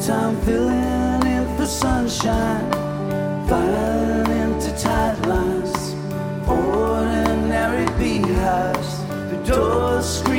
time filling in for sunshine, flying into tight lines, ordinary beehives, the doors scream